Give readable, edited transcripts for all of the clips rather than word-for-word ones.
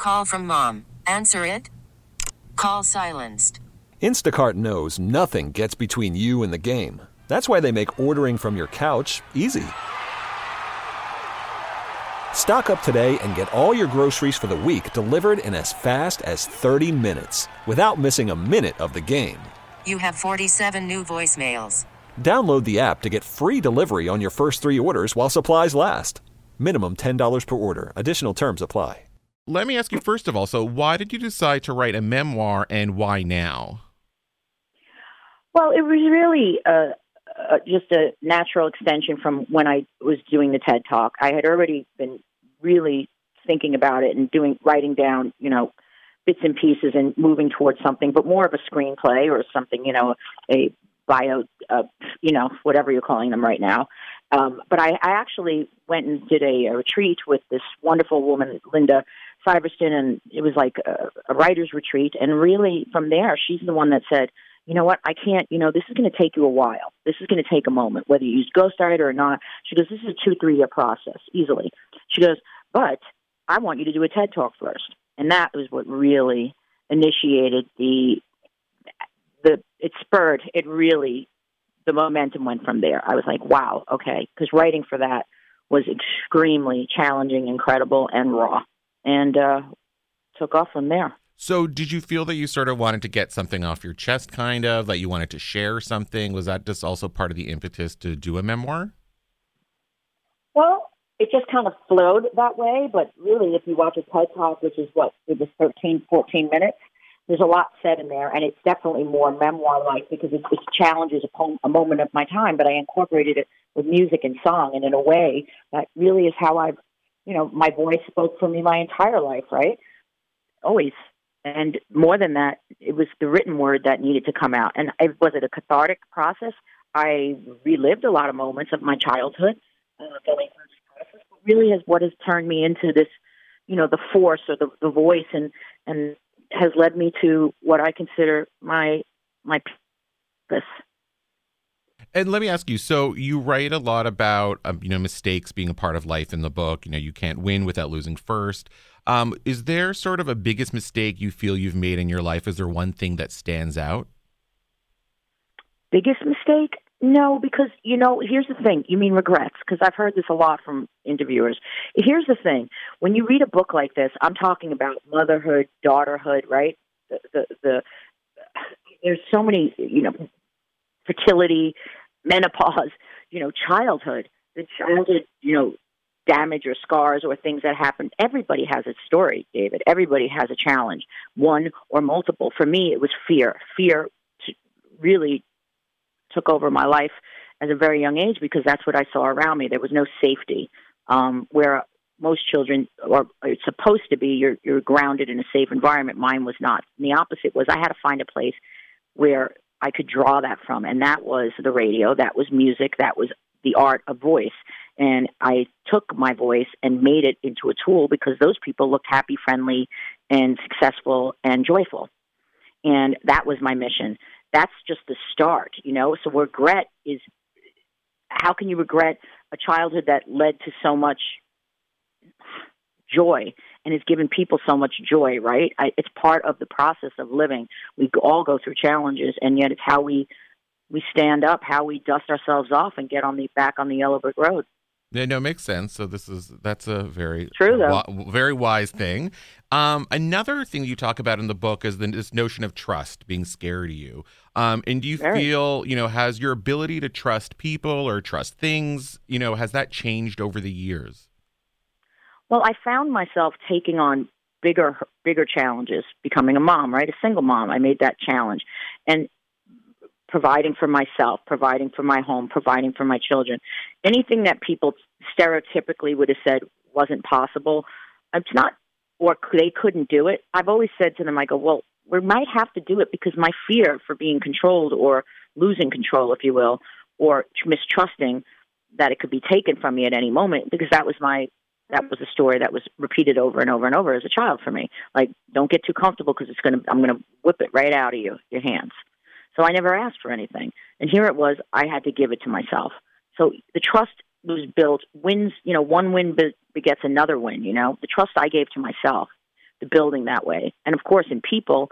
Call from mom. Answer it. Call silenced. Instacart knows nothing gets between you and the game. That's why they make ordering from your couch easy. Stock up today and get all your groceries for the week delivered in as fast as 30 minutes without missing a minute of the game. You have 47 new voicemails. Download the app to get free delivery on your first 3 orders while supplies last. Minimum $10 per order. Additional terms apply. Let me ask you first of all, so why did you decide to write a memoir and why now? Well, it was really just a natural extension from when I was doing the TED Talk. I had already been really thinking about it and writing down, bits and pieces and moving towards something, but more of a screenplay or something, a bio, whatever you're calling them right now. But I actually went and did a retreat with this wonderful woman, Linda Syverson, and it was like a writer's retreat. And really from there, she's the one that said, you know what, I can't, this is going to take you a while. This is going to take a moment, whether you use Ghostwriter or not. She goes, this is a 2-3 year process, easily. She goes, but I want you to do a TED Talk first. And that was what really initiated the momentum went from there. I was like, wow, okay. Because writing for that was extremely challenging, incredible, and raw. And took off from there. So did you feel that you sort of wanted to get something off your chest, kind of, that you wanted to share something? Was that just also part of the impetus to do a memoir? Well, it just kind of flowed that way. But really, if you watch a TED Talk, which is it was 13, 14 minutes, there's a lot said in there. And it's definitely more memoir-like because it challenges a moment of my time. But I incorporated it with music and song. And in a way, that really is how I've, my voice spoke for me my entire life, right? Always. And more than that, it was the written word that needed to come out. And was it a cathartic process? I relived a lot of moments of my childhood going through this process. But really is what has turned me into this, the force or the voice and has led me to what I consider my purpose. And let me ask you, so you write a lot about, mistakes being a part of life in the book. You can't win without losing first. Is there sort of a biggest mistake you feel you've made in your life? Is there one thing that stands out? Biggest mistake? No, because, here's the thing. You mean regrets? Because I've heard this a lot from interviewers. Here's the thing. When you read a book like this, I'm talking about motherhood, daughterhood, right? There's so many, fertility, menopause, childhood. The childhood, damage or scars or things that happen. Everybody has a story, David. Everybody has a challenge, one or multiple. For me, it was fear. Fear really took over my life at a very young age because that's what I saw around me. There was no safety. Where most children are supposed to be, you're grounded in a safe environment. Mine was not. And the opposite was I had to find a place where I could draw that from, and that was the radio, that was music, that was the art of voice. And I took my voice and made it into a tool because those people looked happy, friendly, and successful and joyful. And that was my mission. That's just the start, So regret is, how can you regret a childhood that led to so much joy and has given people so much joy, right? It's part of the process of living. We all go through challenges, and yet it's how we stand up, how we dust ourselves off and get back on the yellow brick road. Yeah, no, it makes sense. So that's a very true, though. Very wise thing. Another thing you talk about in the book is this notion of trust being scary to you. And do you feel, has your ability to trust people or trust things, has that changed over the years? Well, I found myself taking on bigger challenges, becoming a mom, right? A single mom. I made that challenge. And providing for myself, providing for my home, providing for my children. Anything that people stereotypically would have said wasn't possible, it's not, or they couldn't do it. I've always said to them, I go, well, we might have to do it because my fear for being controlled or losing control, if you will, or mistrusting that it could be taken from me at any moment, because that was a story that was repeated over and over and over as a child for me. Like, don't get too comfortable because I'm going to whip it right out of your hands. So I never asked for anything. And here it was, I had to give it to myself. So the trust was built, wins, one win begets another win, The trust I gave to myself the building that way. And of course, in people,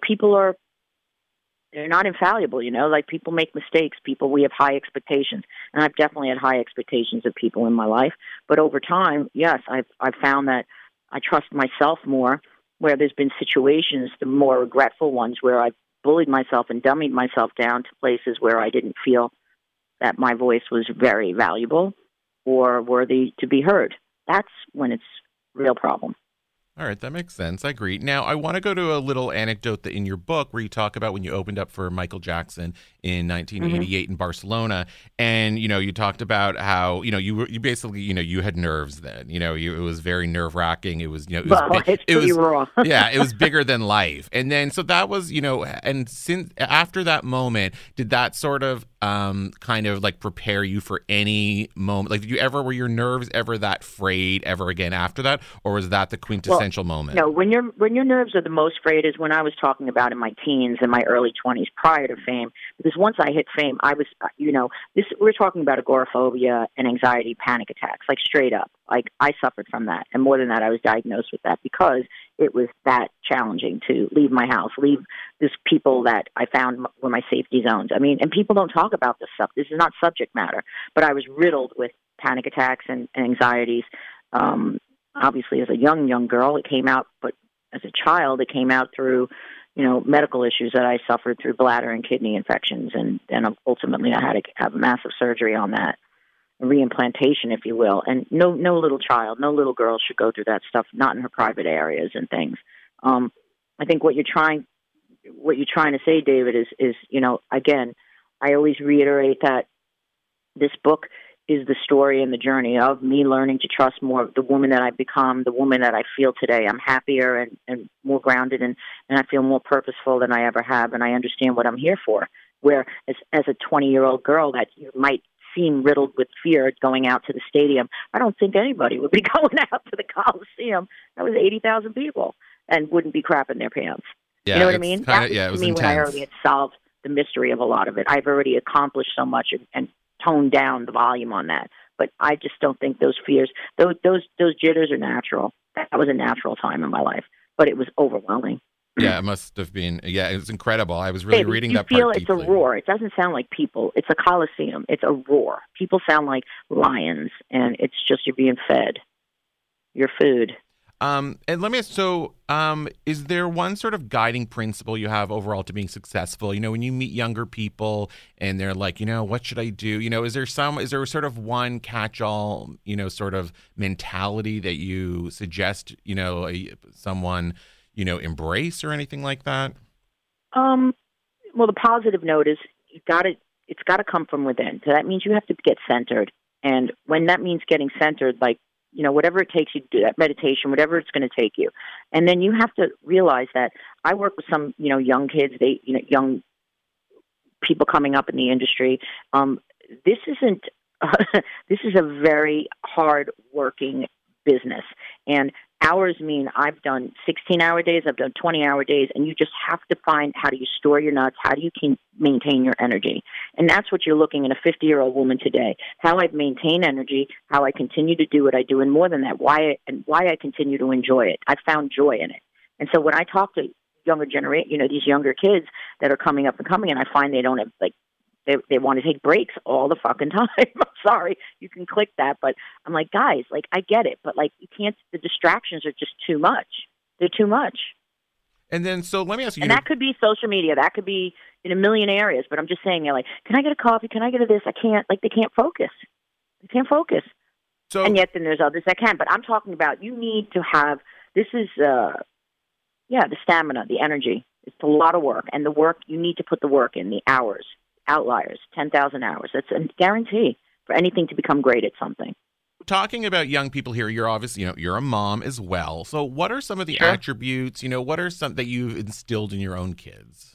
they're not infallible, like people make mistakes. We have high expectations. And I've definitely had high expectations of people in my life. But over time, yes, I've found that I trust myself more, where there's been situations, the more regretful ones, where I've bullied myself and dummied myself down to places where I didn't feel that my voice was very valuable or worthy to be heard. That's when it's a real problem. All right, that makes sense. I agree. Now, I want to go to a little anecdote that in your book where you talk about when you opened up for Michael Jackson in 1988 in Barcelona, and you talked about how you basically you had nerves then. It was very nerve wracking. It was it's pretty raw. Yeah, it was bigger than life. And then so that was and since after that moment, did that sort of kind of like prepare you for any moment? Like, were your nerves ever that frayed ever again after that, or was that the quintessential moment? No, when your nerves are the most frayed is when I was talking about in my teens and my early 20s prior to fame. Because once I hit fame, I was, we're talking about agoraphobia and anxiety, panic attacks, like straight up. Like, I suffered from that. And more than that, I was diagnosed with that because it was that challenging to leave my house, leave these people that I found were my safety zones. I mean, and people don't talk about this stuff. This is not subject matter. But I was riddled with panic attacks and anxieties. Obviously, as a young girl, it came out, but as a child, it came out through, medical issues that I suffered through bladder and kidney infections. And ultimately, I had to have massive surgery on that, reimplantation, if you will. And no little child, no little girl should go through that stuff, not in her private areas and things. I think what you're trying to say, David, is again, I always reiterate that this book is the story and the journey of me learning to trust more of the woman that I've become, the woman that I feel today. I'm happier and more grounded, and I feel more purposeful than I ever have, and I understand what I'm here for. Where as a 20-year-old girl that you might seem riddled with fear going out to the stadium, I don't think anybody would be going out to the Coliseum. That was 80,000 people and wouldn't be crapping their pants. Yeah, you know what I mean? It was intense. When I already had solved the mystery of a lot of it. I've already accomplished so much and toned down the volume on that. But I just don't think those fears, those jitters are natural. That was a natural time in my life, but it was overwhelming. Yeah, it must have been. Yeah, it was incredible. I was really reading that part deeply. You feel it's a roar. It doesn't sound like people. It's a coliseum. It's a roar. People sound like lions, and it's just you're being fed your food. And let me ask, so is there one sort of guiding principle you have overall to being successful? When you meet younger people and they're like, what should I do? Is there sort of one catch-all, sort of mentality that you suggest, someone, embrace or anything like that? Well, the positive note is it's got to come from within. So that means you have to get centered. And when that means getting centered, like, whatever it takes you to do that meditation, whatever it's going to take you. And then you have to realize that I work with some, young kids, young people coming up in the industry. This is a very hard working business. And hours mean I've done 16-hour days, I've done 20-hour days, and you just have to find how do you store your nuts, how do you maintain your energy. And that's what you're looking in a 50-year-old woman today, how I maintain energy, how I continue to do what I do, and more than that, why I continue to enjoy it. I found joy in it. And so when I talk to younger generation, these younger kids that are coming up and coming, and I find they don't have, like, they want to take breaks all the fucking time. I'm sorry, you can click that, but I'm like, guys, like, I get it, but like, you can't. The distractions are just too much. They're too much. And then, so let me ask you. And that could be social media. That could be in a million areas. But I'm just saying, like, can I get a coffee? Can I get a this? I can't. Like, they can't focus. They can't focus. So, and yet, then there's others that can. But I'm talking about you need to have. This is, the stamina, the energy. It's a lot of work, and the work you need to put the work in, the hours. Outliers, 10,000 hours. That's a guarantee for anything to become great at something. Talking about young people here, you're obviously, you're a mom as well. So what are some of the attributes, what are some that you've instilled in your own kids?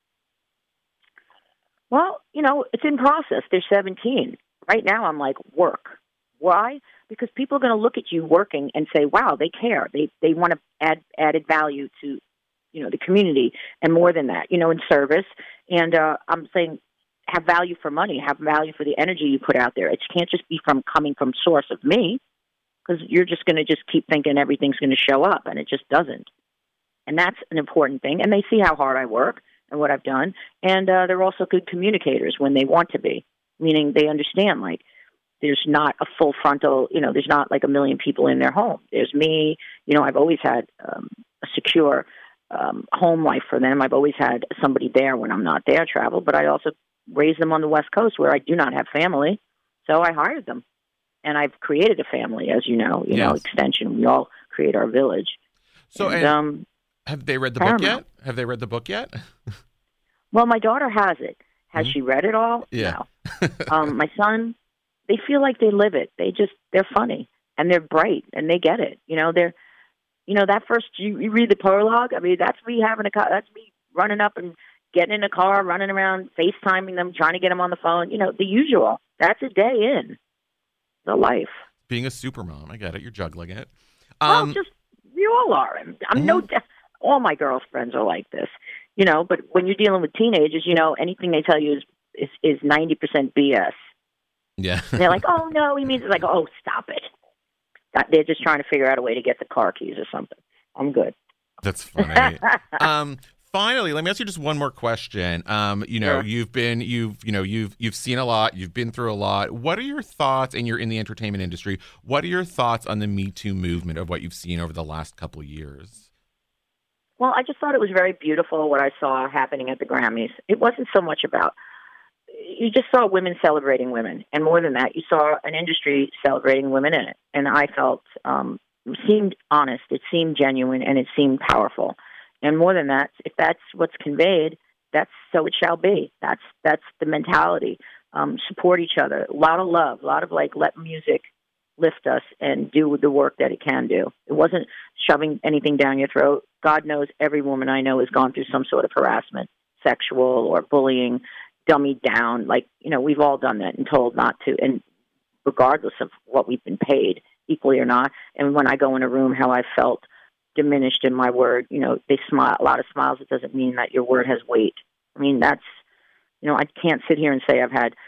Well, it's in process. They're 17. Right now, I'm like, work. Why? Because people are going to look at you working and say, wow, they care. They want to add added value to, the community, and more than that, in service. And I'm saying, have value for money, have value for the energy you put out there. It can't just be coming from source of me, because you're just going to just keep thinking everything's going to show up, and it just doesn't. And that's an important thing. And they see how hard I work and what I've done. And they're also good communicators when they want to be, meaning they understand, like, there's not a full frontal, there's not like a million people in their home. There's me. I've always had a secure home life for them. I've always had somebody there when I'm not there, travel, but I also raised them on the West Coast where I do not have family. So I hired them. And I've created a family, as you know, extension. We all create our village. So, and have they read the book yet? Have they read the book yet? Well, my daughter has it. Has she read it all? Yeah. No. My son, they feel like they live it. They're funny and they're bright and they get it. That first, you read the prologue. I mean, that's me that's me running up and getting in a car, running around, FaceTiming them, trying to get them on the phone. The usual. That's a day in the life. Being a super mom. I get it. You're juggling it. You all are. All my girlfriends are like this, but when you're dealing with teenagers, anything they tell you is 90% BS. Yeah. And they're like, oh, no, he means, it's like, oh, stop it. They're just trying to figure out a way to get the car keys or something. I'm good. That's funny. Finally, let me ask you just one more question. Sure. You've seen a lot, you've been through a lot. What are your thoughts, and you're in the entertainment industry, what are your thoughts on the Me Too movement of what you've seen over the last couple of years? Well, I just thought it was very beautiful what I saw happening at the Grammys. It wasn't so much about, you just saw women celebrating women. And more than that, you saw an industry celebrating women in it. And I felt it seemed honest, it seemed genuine, and it seemed powerful. And more than that, if that's what's conveyed, that's so it shall be. That's the mentality. Support each other. A lot of love, a lot of let music lift us and do the work that it can do. It wasn't shoving anything down your throat. God knows every woman I know has gone through some sort of harassment, sexual or bullying, dummied down. We've all done that and told not to, and regardless of what we've been paid, equally or not. And when I go in a room, how I felt diminished in my word, they smile, a lot of smiles. It doesn't mean that your word has weight. I mean, that's, I can't sit here and say I've had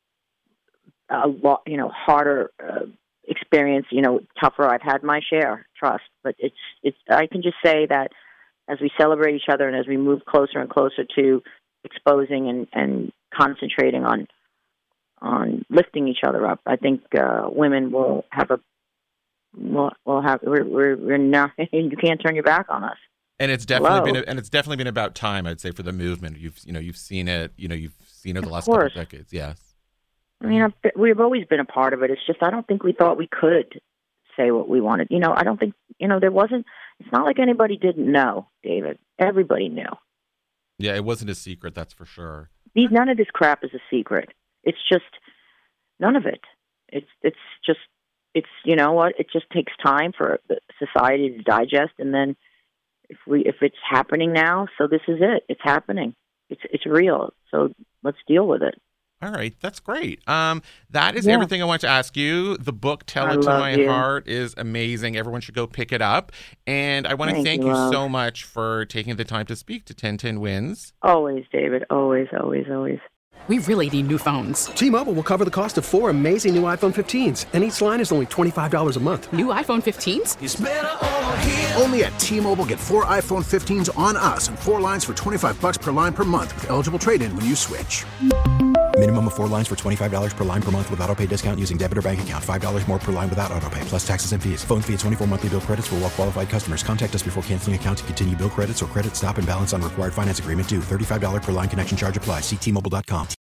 a lot, harder experience, tougher. I've had my share, trust, but it's, I can just say that as we celebrate each other and as we move closer and closer to exposing and concentrating on lifting each other up, I think women will have we're not, you can't turn your back on us. And it's definitely been about time, I'd say, for the movement. You've seen it, you've seen it the last couple of decades. Yes. I mean, we've always been a part of it. It's just, I don't think we thought we could say what we wanted. I don't think, there wasn't, it's not like anybody didn't know, David. Everybody knew. Yeah, it wasn't a secret, that's for sure. None of this crap is a secret. It's just, none of it. It's just, you know what, it just takes time for society to digest. And then if it's happening now, so this is it. It's happening. It's real. So let's deal with it. All right, that's great. That is everything I want to ask you. The book, Tell It to My Heart, is amazing. Everyone should go pick it up. And I want to thank you so much for taking the time to speak to 1010 Wins. Always, David. Always, always, always. We really need new phones. T-Mobile will cover the cost of 4 amazing new iPhone 15s, and each line is only $25 a month. New iPhone 15s? It's better over here. Only at T-Mobile, get 4 iPhone 15s on us and 4 lines for $25 per line per month with eligible trade-in when you switch. Minimum of 4 lines for $25 per line per month with autopay discount using debit or bank account. $5 more per line without autopay, plus taxes and fees. Phone fee at 24 monthly bill credits for well-qualified customers. Contact us before canceling account to continue bill credits or credit stop and balance on required finance agreement due. $35 per line connection charge applies. See T-Mobile.com.